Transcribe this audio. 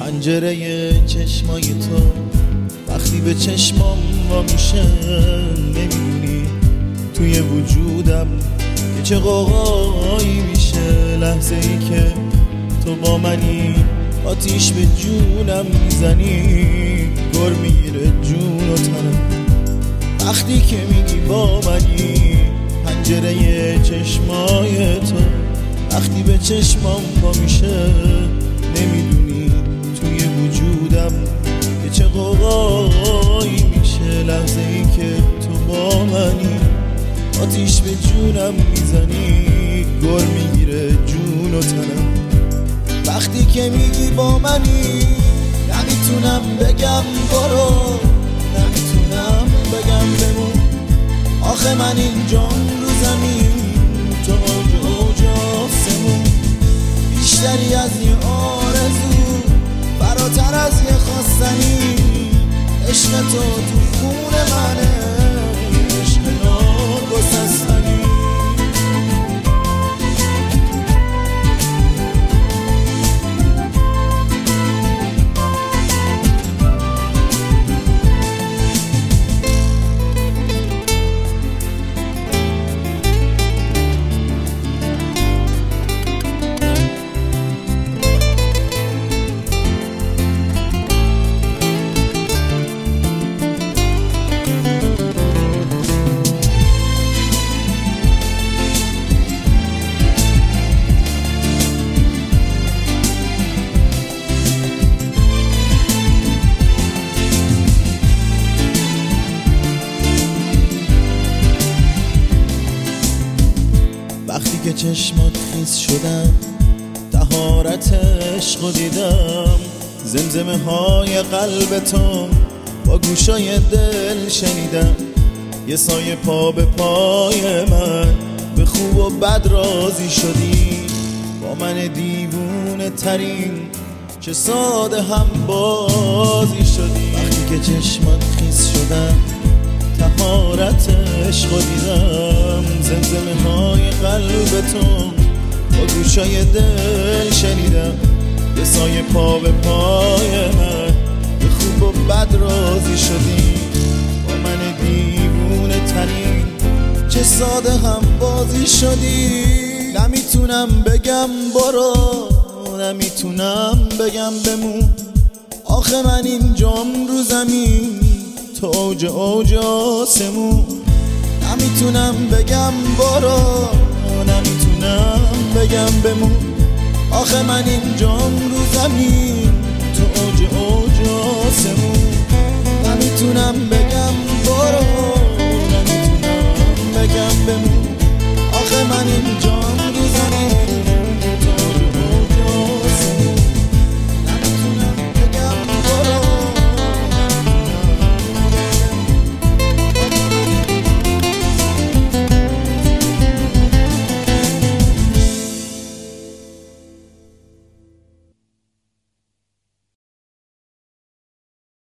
پنجره چشمای تو وقتی به چشمام وا میشه نمیدونی توی وجودم که چه قوقایی میشه. لحظه ای که تو با منی آتیش به جونم میزنی، گر میگیره جون و تنم وقتی که میگی با منی. پنجره چشمای تو وقتی به چشمام وا میشه نمیدونی توی وجودم که چه قوقایی میشه. لحظه ای که تو با منی آتیش به جونم میزنی، گر میگیره جون و تنم وقتی که میگی با منی. نمیتونم بگم برو، نمیتونم بگم بمون، آخه من اینجام رو زمین تو اوج آسمون. بیشتری از یه آرزو، فراتر از یه خواستنی، عشق تو خون منه، عشق ناگسستنی. وقتی که چشمات خیس شدن طهارت عشق دیدم، زمزمه های قلب تو با گوشای دل شنیدم. یه سایه پا به پای من به خوب و بد راضی شدی، با من دیوونه ترین چه ساده هم بازی شدی. وقتی که چشمات خیس شدن طهارت عشق دیدم، زمزمه های قلب تو با گوشای دل شنیدم. یه سایه پا به پای من به خوب و بد راضی شدی، با من دیوونه ترین چه ساده هم بازی شدی. نمیتونم بگم برو، نمیتونم بگم بمون، آخه من اینجام رو زمین تو اوج آسمون. نمیتونم بگم برو، نمیتونم بگم بمون، آخه من اینجام رو زمین